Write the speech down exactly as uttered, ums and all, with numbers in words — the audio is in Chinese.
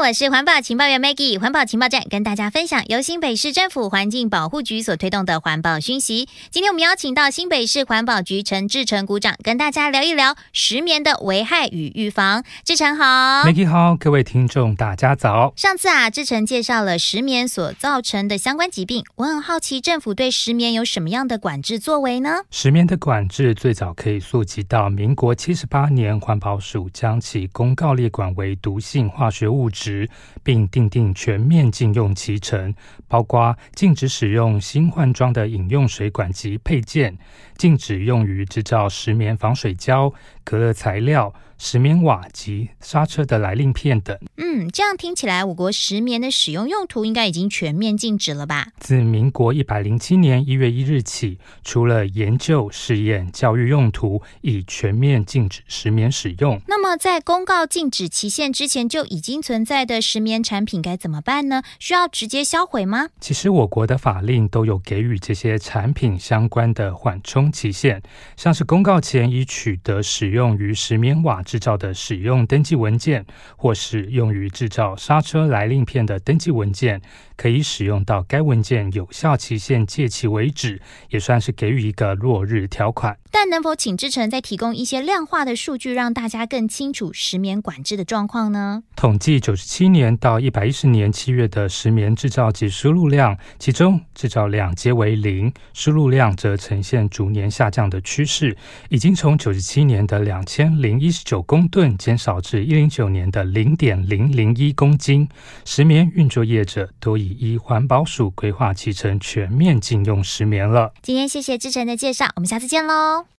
我是环保情报员 Maggie， 环保情报站跟大家分享由新北市政府环境保护局所推动的环保讯息。今天我们邀请到新北市环保局陈志成股长跟大家聊一聊石棉的危害与预防。志成好。 Maggie 好，各位听众大家早。 上次啊，志成介绍了石棉所造成的相关疾病，我很好奇政府对石棉有什么样的管制作为呢？ 石棉的管制最早可以溯及到民国七十八年，环保署将其公告列管为毒性化学物质，并订定全面禁用期程，包括禁止使用新换装的饮用水管及配件，禁止用于制造石棉防水胶、隔热材料、石棉瓦及刹车的来令片等。 嗯，这样听起来我国石棉的使用用途应该已经全面禁止了吧？ 自民国一百零七年一月一日起，除了研究、试验、教育用途，已全面禁止石棉使用。 那么在公告禁止期限之前就已经存在的石棉产品该怎么办呢？需要直接销毁吗？ 其实我国的法令都有给予这些产品相关的缓冲期限，像是公告前已取得使用于石棉瓦制造的使用登记文件，或是用于制造刹车来令片的登记文件，可以使用到该文件有效期限届期为止，也算是给予一个落日条款。 但能否请志成再提供一些量化的数据，让大家更清楚石棉管制的状况呢？ 统计九十七年到一百一十年七月的石棉制造及输入量，其中制造量皆为零，输入量则呈现逐年下降的趋势，已经从九十七年的两千零一十九公吨减少至一百零九年的零点零零一公斤。石棉运作业者都已依环保署规划期程全面禁用石棉了。 今天谢谢志成的介绍，我们下次见喽。